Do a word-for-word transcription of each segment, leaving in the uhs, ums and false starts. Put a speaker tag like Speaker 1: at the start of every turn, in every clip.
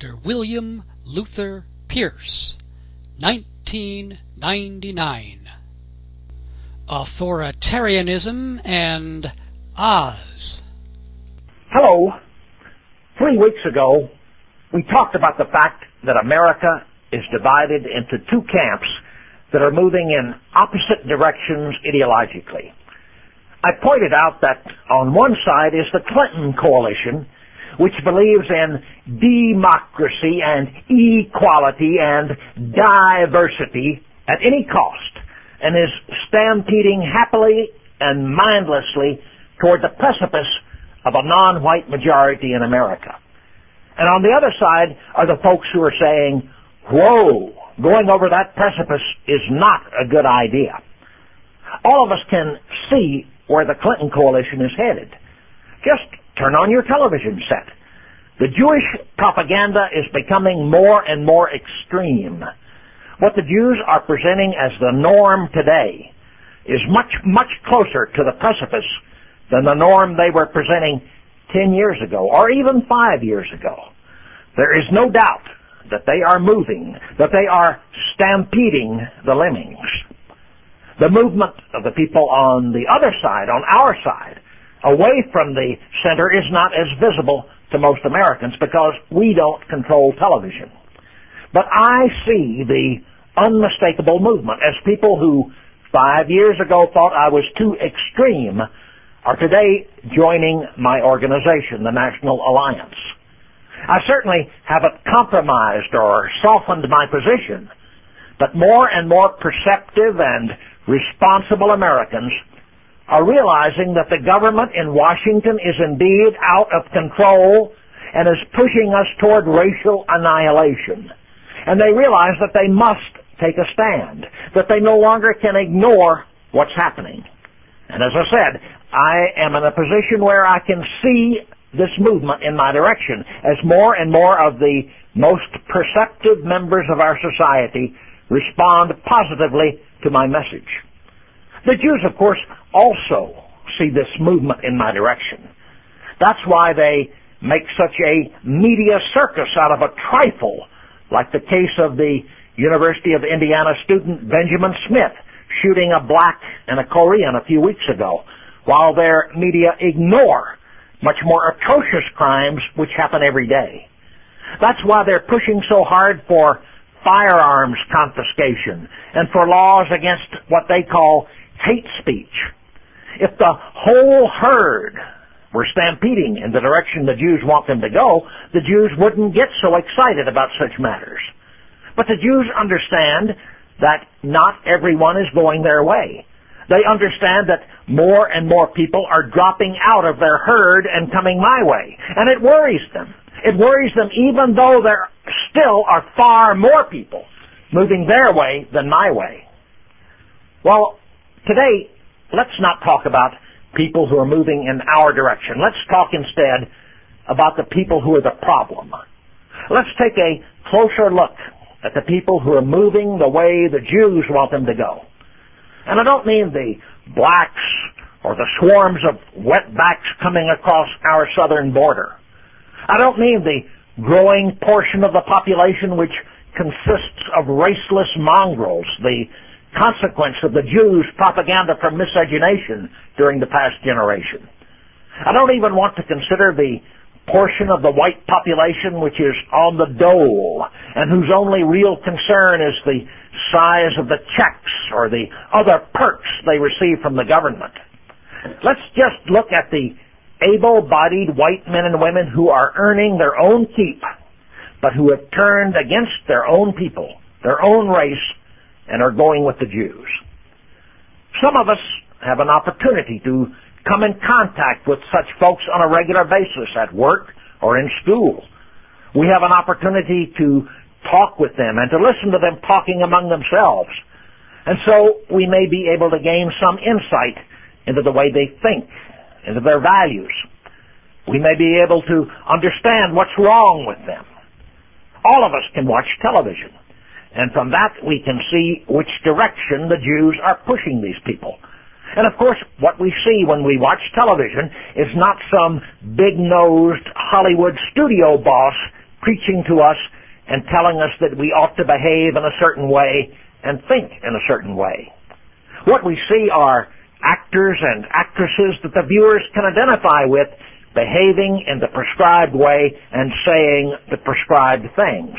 Speaker 1: Doctor William Luther Pierce, nineteen ninety-nine. Authoritarianism and Oz.
Speaker 2: Hello. Three weeks ago, we talked about the fact that America is divided into two camps that are moving in opposite directions ideologically. I pointed out that on one side is the Clinton coalition, which believes in democracy and equality and diversity at any cost, and is stampeding happily and mindlessly toward the precipice of a non-white majority in America. And on the other side are the folks who are saying, whoa, going over that precipice is not a good idea. All of us can see where the Clinton coalition is headed. Just turn on your television set. The Jewish propaganda is becoming more and more extreme. What the Jews are presenting as the norm today is much, much closer to the precipice than the norm they were presenting ten years ago, or even five years ago. There is no doubt that they are moving, that they are stampeding the lemmings. The movement of the people on the other side, on our side, away from the center is not as visible to most Americans because we don't control television. But I see the unmistakable movement as people who five years ago thought I was too extreme are today joining my organization, the National Alliance. I certainly haven't compromised or softened my position, but more and more perceptive and responsible Americans are realizing that the government in Washington is indeed out of control and is pushing us toward racial annihilation. And they realize that they must take a stand, that they no longer can ignore what's happening. And as I said, I am in a position where I can see this movement in my direction as more and more of the most perceptive members of our society respond positively to my message. The Jews, of course, also see this movement in my direction. That's why they make such a media circus out of a trifle, like the case of the University of Indiana student Benjamin Smith shooting a black and a Korean a few weeks ago, while their media ignore much more atrocious crimes which happen every day. That's why they're pushing so hard for firearms confiscation and for laws against what they call hate speech. If the whole herd were stampeding in the direction the Jews want them to go, the Jews wouldn't get so excited about such matters. But the Jews understand that not everyone is going their way. They understand that more and more people are dropping out of their herd and coming my way. And it worries them. It worries them even though there still are far more people moving their way than my way. Well, today, let's not talk about people who are moving in our direction. Let's talk instead about the people who are the problem. Let's take a closer look at the people who are moving the way the Jews want them to go. And I don't mean the blacks or the swarms of wetbacks coming across our southern border. I don't mean the growing portion of the population which consists of raceless mongrels, the consequence of the Jews' propaganda for miscegenation during the past generation. I don't even want to consider the portion of the white population which is on the dole and whose only real concern is the size of the checks or the other perks they receive from the government. Let's just look at the able-bodied white men and women who are earning their own keep, but who have turned against their own people, their own race, and are going with the Jews. Some of us have an opportunity to come in contact with such folks on a regular basis at work or in school. We have an opportunity to talk with them and to listen to them talking among themselves. And so we may be able to gain some insight into the way they think, into their values. We may be able to understand what's wrong with them. All of us can watch television, and from that we can see which direction the Jews are pushing these people. And of course, what we see when we watch television is not some big-nosed Hollywood studio boss preaching to us and telling us that we ought to behave in a certain way and think in a certain way. What we see are actors and actresses that the viewers can identify with, behaving in the prescribed way and saying the prescribed things.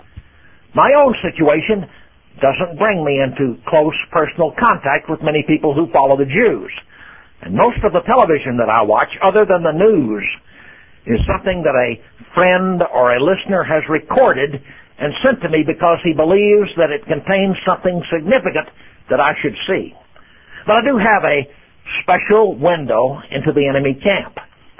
Speaker 2: My own situation doesn't bring me into close personal contact with many people who follow the Jews. And most of the television that I watch, other than the news, is something that a friend or a listener has recorded and sent to me because he believes that it contains something significant that I should see. But I do have a special window into the enemy camp.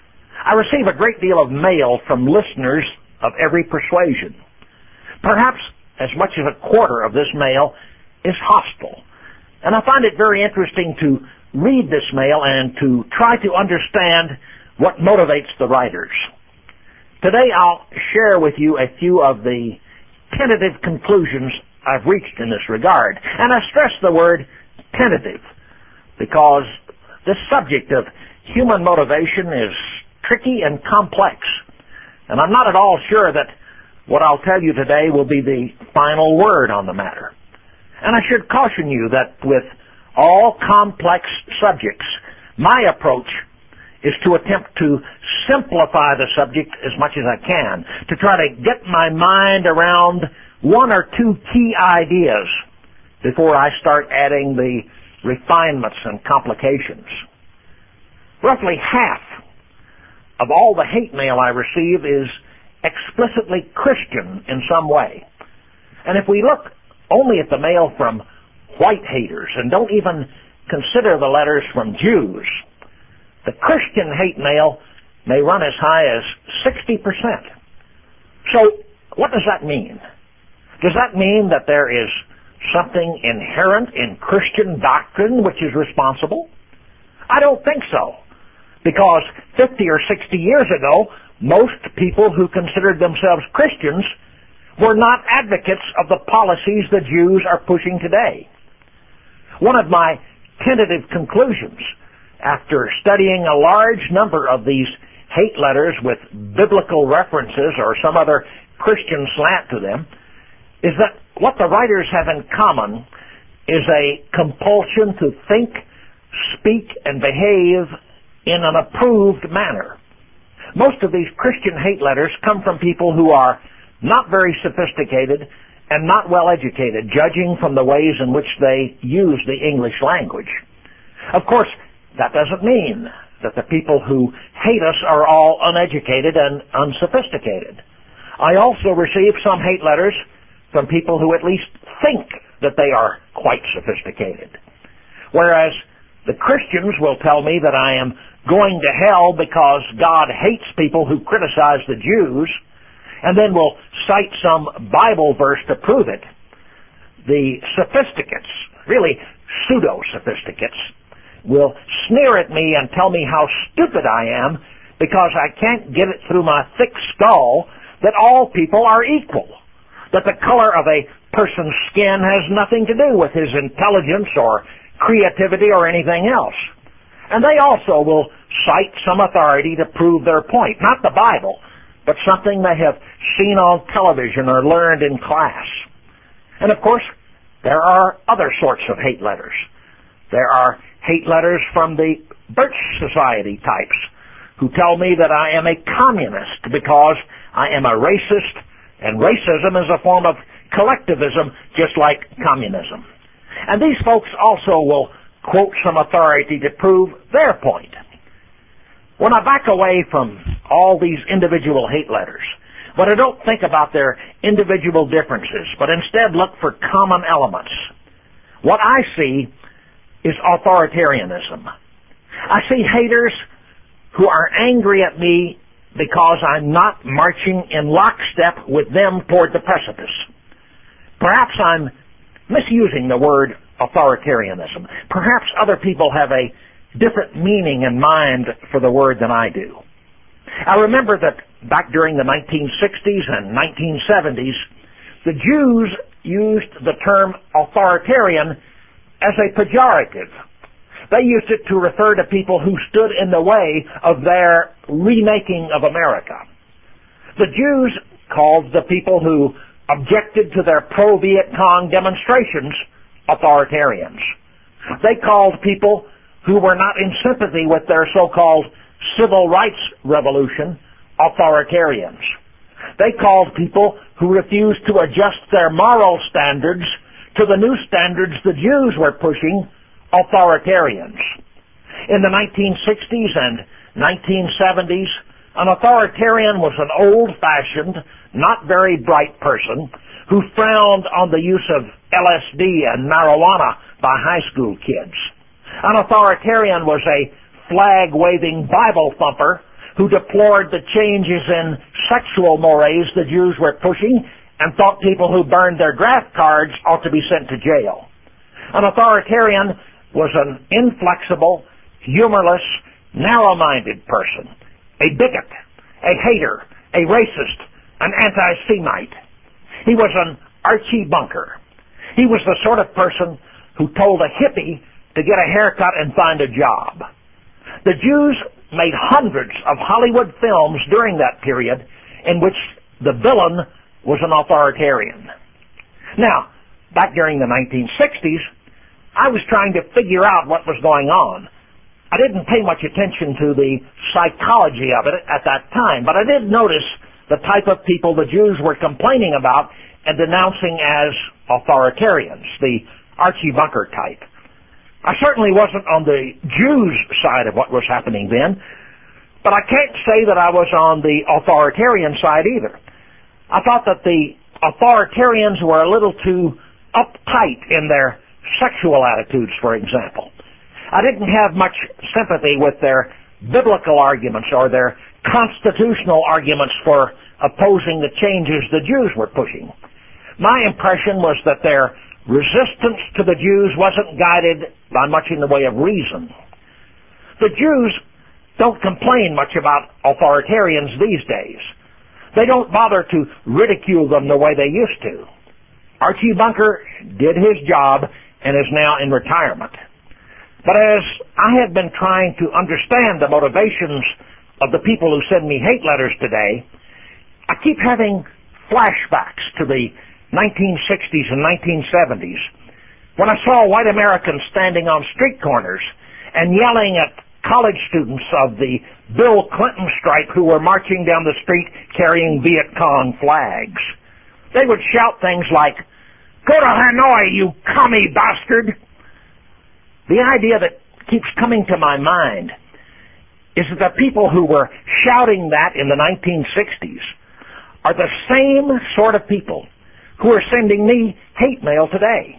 Speaker 2: I receive a great deal of mail from listeners of every persuasion. Perhaps as much as a quarter of this mail is hostile. And I find it very interesting to read this mail and to try to understand what motivates the writers. Today I'll share with you a few of the tentative conclusions I've reached in this regard. And I stress the word tentative because this subject of human motivation is tricky and complex. And I'm not at all sure that what I'll tell you today will be the final word on the matter. And I should caution you that with all complex subjects, my approach is to attempt to simplify the subject as much as I can, to try to get my mind around one or two key ideas before I start adding the refinements and complications. Roughly half of all the hate mail I receive is explicitly Christian in some way. And if we look only at the mail from white haters and don't even consider the letters from Jews, the Christian hate mail may run as high as sixty percent. So what does that mean? Does that mean that there is something inherent in Christian doctrine which is responsible? I don't think so, because fifty or sixty years ago, most people who considered themselves Christians were not advocates of the policies the Jews are pushing today. One of my tentative conclusions, after studying a large number of these hate letters with biblical references or some other Christian slant to them, is that what the writers have in common is a compulsion to think, speak, and behave in an approved manner. Most of these Christian hate letters come from people who are not very sophisticated and not well educated, judging from the ways in which they use the English language. Of course, that doesn't mean that the people who hate us are all uneducated and unsophisticated. I also receive some hate letters from people who at least think that they are quite sophisticated. Whereas the Christians will tell me that I am going to hell because God hates people who criticize the Jews, and then will cite some Bible verse to prove it. The sophisticates, really pseudo-sophisticates, will sneer at me and tell me how stupid I am because I can't get it through my thick skull that all people are equal, that the color of a person's skin has nothing to do with his intelligence or creativity or anything else. And they also will cite some authority to prove their point, not the Bible, but something they have seen on television or learned in class. And of course, there are other sorts of hate letters. There are hate letters from the Birch Society types who tell me that I am a communist because I am a racist, and racism is a form of collectivism just like communism. And these folks also will quote some authority to prove their point. When I back away from all these individual hate letters, but I don't think about their individual differences, but instead look for common elements, what I see is authoritarianism. I see haters who are angry at me because I'm not marching in lockstep with them toward the precipice. Perhaps I'm misusing the word authoritarianism. Perhaps other people have a different meaning in mind for the word than I do. I remember that back during the nineteen sixties and nineteen seventies, the Jews used the term authoritarian as a pejorative. They used it to refer to people who stood in the way of their remaking of America. The Jews called the people who objected to their pro-Viet Cong demonstrations authoritarians. They called people who were not in sympathy with their so-called civil rights revolution authoritarians. They called people who refused to adjust their moral standards to the new standards the Jews were pushing authoritarians. In the nineteen sixties and nineteen seventies, an authoritarian was an old-fashioned, not very bright person who frowned on the use of L S D and marijuana by high school kids. An authoritarian was a flag-waving Bible thumper who deplored the changes in sexual mores the Jews were pushing and thought people who burned their draft cards ought to be sent to jail. An authoritarian was an inflexible, humorless, narrow-minded person, a bigot, a hater, a racist, an anti-Semite. He was an Archie Bunker. He was the sort of person who told a hippie to get a haircut and find a job. The Jews made hundreds of Hollywood films during that period in which the villain was an authoritarian. Now, back during the nineteen sixties, I was trying to figure out what was going on. I didn't pay much attention to the psychology of it at that time, but I did notice the type of people the Jews were complaining about and denouncing as authoritarians, the Archie Bunker type. I certainly wasn't on the Jews' side of what was happening then, but I can't say that I was on the authoritarian side either. I thought that the authoritarians were a little too uptight in their sexual attitudes, for example. I didn't have much sympathy with their biblical arguments or their constitutional arguments for opposing the changes the Jews were pushing. My impression was that their resistance to the Jews wasn't guided by much in the way of reason. The Jews don't complain much about authoritarians these days. They don't bother to ridicule them the way they used to. Archie Bunker did his job and is now in retirement. But as I have been trying to understand the motivations of the people who send me hate letters today, I keep having flashbacks to the nineteen sixties and nineteen seventies when I saw white Americans standing on street corners and yelling at college students of the Bill Clinton stripe who were marching down the street carrying Viet Cong flags. They would shout things like, "Go to Hanoi, you commie bastard!" The idea that keeps coming to my mind is that the people who were shouting that in the nineteen sixties are the same sort of people who are sending me hate mail today.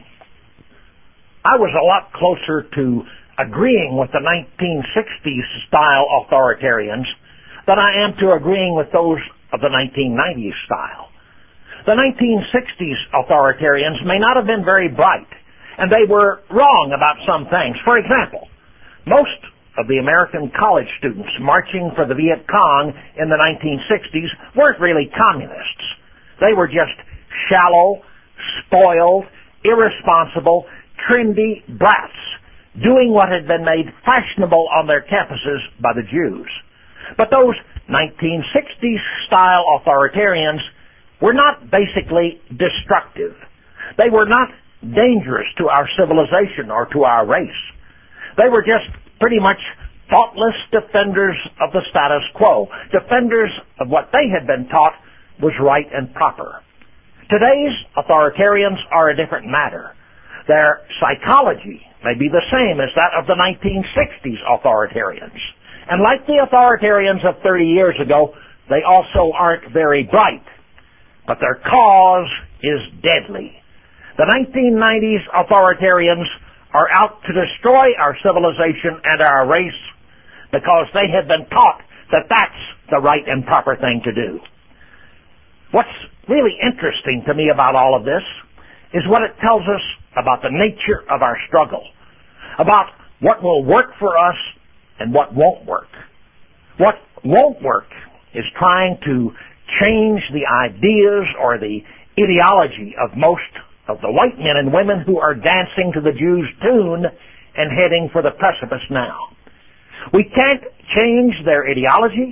Speaker 2: I was a lot closer to agreeing with the nineteen sixties style authoritarians than I am to agreeing with those of the nineteen nineties style. The nineteen sixties authoritarians may not have been very bright, and they were wrong about some things. For example, most of the American college students marching for the Viet Cong in the nineteen sixties weren't really communists. They were just shallow, spoiled, irresponsible, trendy brats doing what had been made fashionable on their campuses by the Jews. But those nineteen sixties style authoritarians were not basically destructive. They were not dangerous to our civilization or to our race. They were just pretty much thoughtless defenders of the status quo, defenders of what they had been taught was right and proper. Today's authoritarians are a different matter. Their psychology may be the same as that of the nineteen sixties authoritarians. And like the authoritarians of thirty years ago, they also aren't very bright. But their cause is deadly. The nineteen nineties authoritarians are out to destroy our civilization and our race because they have been taught that that's the right and proper thing to do. What's really interesting to me about all of this is what it tells us about the nature of our struggle, about what will work for us and what won't work. What won't work is trying to change the ideas or the ideology of most of the white men and women who are dancing to the Jews' tune and heading for the precipice now. We can't change their ideology.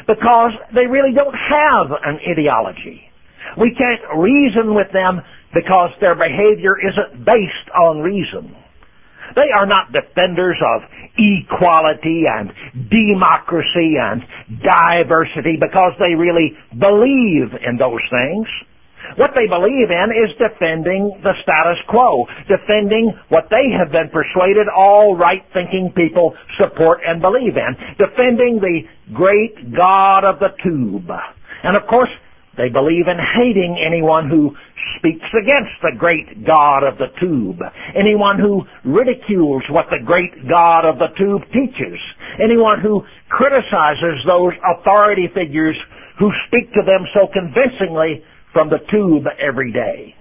Speaker 2: because they really don't have an ideology. We can't reason with them because their behavior isn't based on reason. They are not defenders of equality and democracy and diversity because they really believe in those things. What they believe in is defending the status quo, defending what they have been persuaded all right-thinking people support and believe in, defending the great God of the tube. And of course, they believe in hating anyone who speaks against the great God of the tube, anyone who ridicules what the great God of the tube teaches, anyone who criticizes those authority figures who speak to them so convincingly from the tube every day.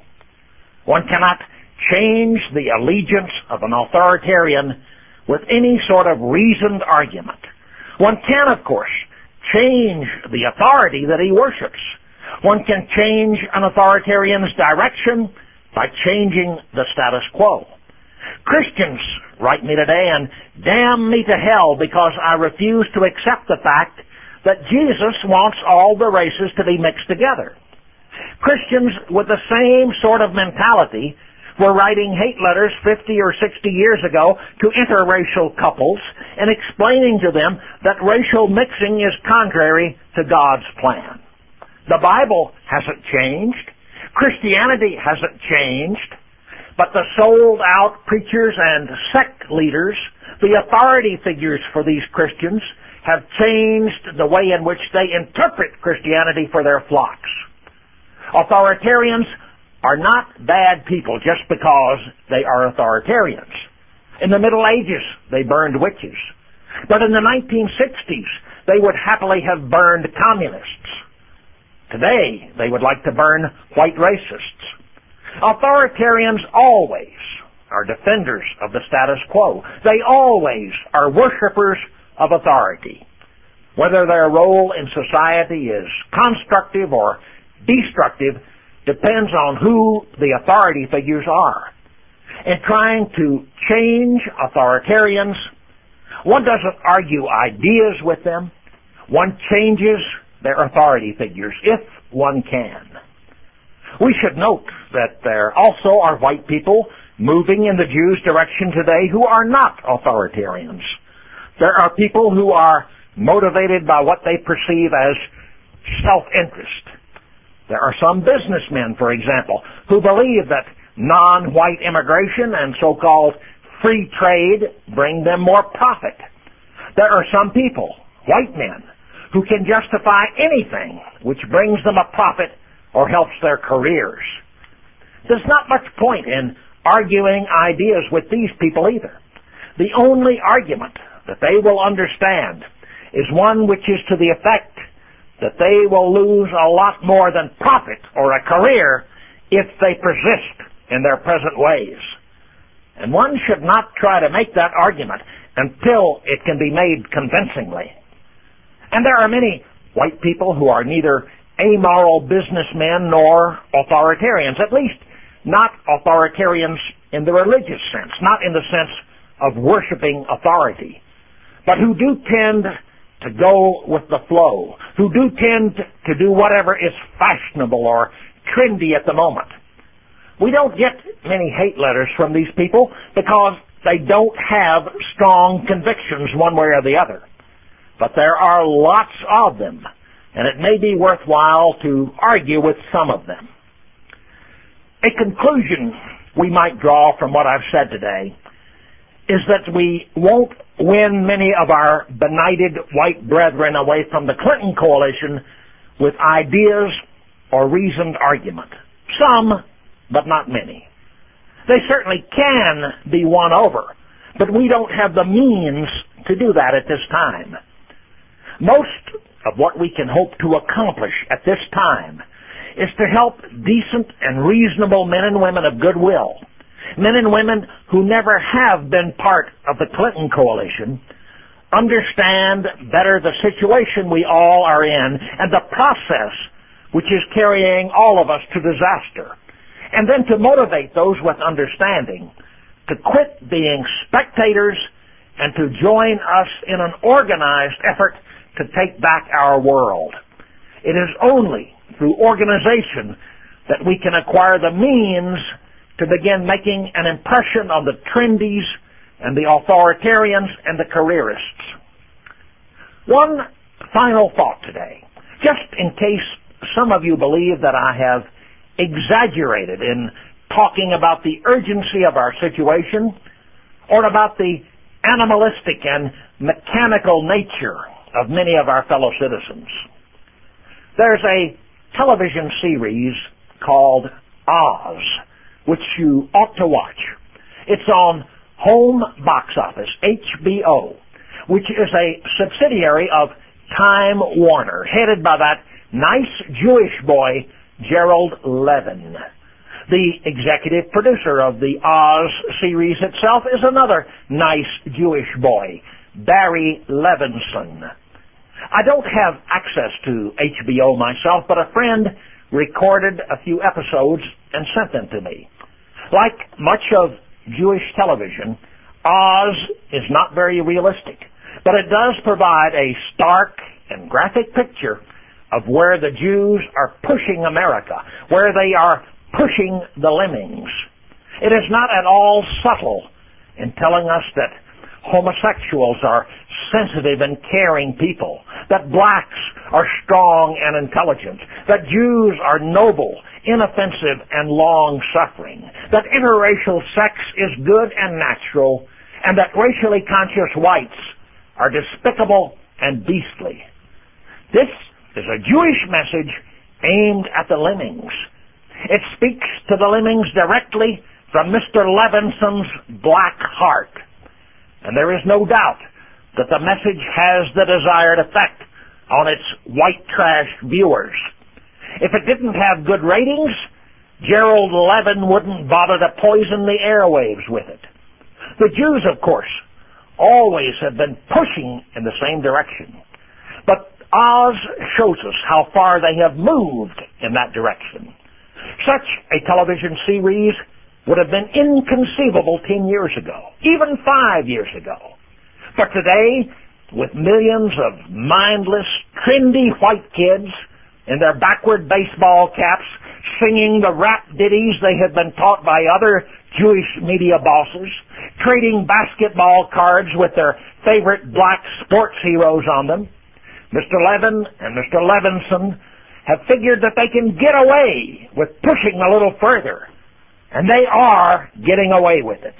Speaker 2: One cannot change the allegiance of an authoritarian with any sort of reasoned argument. One can, of course, change the authority that he worships. One can change an authoritarian's direction by changing the status quo. Christians write me today and damn me to hell because I refuse to accept the fact that Jesus wants all the races to be mixed together. Christians with the same sort of mentality were writing hate letters fifty or sixty years ago to interracial couples and explaining to them that racial mixing is contrary to God's plan. The Bible hasn't changed. Christianity hasn't changed. But the sold-out preachers and sect leaders, the authority figures for these Christians, have changed the way in which they interpret Christianity for their flocks. Authoritarians are not bad people just because they are authoritarians. In the Middle Ages, they burned witches. But in the nineteen sixties, they would happily have burned communists. Today, they would like to burn white racists. Authoritarians always are defenders of the status quo. They always are worshipers of authority. Whether their role in society is constructive or destructive depends on who the authority figures are. In trying to change authoritarians, one doesn't argue ideas with them. One changes their authority figures, if one can. We should note that there also are white people moving in the Jews' direction today who are not authoritarians. There are people who are motivated by what they perceive as self-interest. There are some businessmen, for example, who believe that non-white immigration and so-called free trade bring them more profit. There are some people, white men, who can justify anything which brings them a profit or helps their careers. There's not much point in arguing ideas with these people either. The only argument that they will understand is one which is to the effect that they will lose a lot more than profit or a career if they persist in their present ways. And one should not try to make that argument until it can be made convincingly. And there are many white people who are neither amoral businessmen nor authoritarians, at least not authoritarians in the religious sense, not in the sense of worshiping authority, but who do tend to go with the flow, who do tend to do whatever is fashionable or trendy at the moment. We don't get many hate letters from these people because they don't have strong convictions one way or the other. But there are lots of them, and it may be worthwhile to argue with some of them. A conclusion we might draw from what I've said today is that we won't win many of our benighted white brethren away from the Clinton coalition with ideas or reasoned argument. Some, but not many. They certainly can be won over, but we don't have the means to do that at this time. Most of what we can hope to accomplish at this time is to help decent and reasonable men and women of goodwill, men and women who never have been part of the Clinton coalition, understand better the situation we all are in and the process which is carrying all of us to disaster, and then to motivate those with understanding to quit being spectators and to join us in an organized effort to take back our world. It is only through organization that we can acquire the means to begin making an impression on the trendies and the authoritarians and the careerists. One final thought today, just in case some of you believe that I have exaggerated in talking about the urgency of our situation or about the animalistic and mechanical nature of many of our fellow citizens. There's a television series called Oz, which you ought to watch. It's on Home Box Office, H B O, which is a subsidiary of Time Warner, headed by that nice Jewish boy, Gerald Levin. The executive producer of the Oz series itself is another nice Jewish boy, Barry Levinson. I don't have access to H B O myself, but a friend recorded a few episodes and sent them to me. Like much of Jewish television, Oz is not very realistic, but it does provide a stark and graphic picture of where the Jews are pushing America, where they are pushing the lemmings. It is not at all subtle in telling us that homosexuals are sensitive and caring people, that blacks are strong and intelligent, that Jews are noble, inoffensive, and long-suffering, that interracial sex is good and natural, and that racially conscious whites are despicable and beastly. This is a Jewish message aimed at the lemmings. It speaks to the lemmings directly from Mister Levinson's black heart. And there is no doubt that the message has the desired effect on its white trash viewers. If it didn't have good ratings, Gerald Levin wouldn't bother to poison the airwaves with it. The Jews, of course, always have been pushing in the same direction. But Oz shows us how far they have moved in that direction. Such a television series would have been inconceivable ten years ago, even five years ago. But today, with millions of mindless, trendy white kids in their backward baseball caps singing the rap ditties they had been taught by other Jewish media bosses, trading basketball cards with their favorite black sports heroes on them, Mister Levin and Mister Levinson have figured that they can get away with pushing a little further. And they are getting away with it.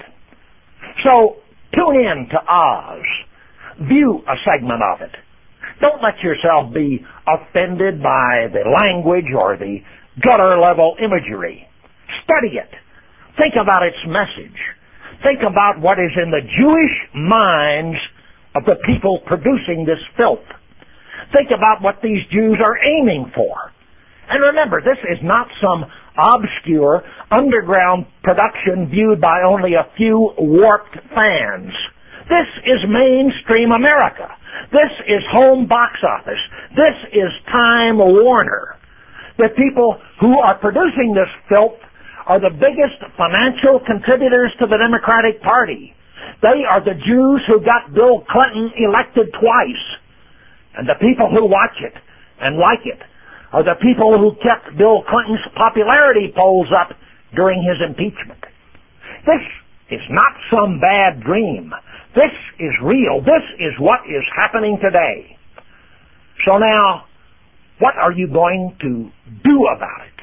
Speaker 2: So, tune in to Oz. View a segment of it. Don't let yourself be offended by the language or the gutter-level imagery. Study it. Think about its message. Think about what is in the Jewish minds of the people producing this filth. Think about what these Jews are aiming for. And remember, this is not some obscure underground production viewed by only a few warped fans. This is mainstream America. This is Home Box Office. This is Time Warner. The people who are producing this filth are the biggest financial contributors to the Democratic Party. They are the Jews who got Bill Clinton elected twice. And the people who watch it and like it are the people who kept Bill Clinton's popularity polls up during his impeachment. This is not some bad dream. This is real. This is what is happening today. So now, what are you going to do about it?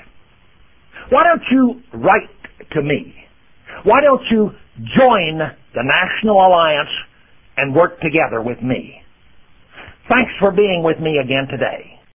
Speaker 2: Why don't you write to me? Why don't you join the National Alliance and work together with me? Thanks for being with me again today.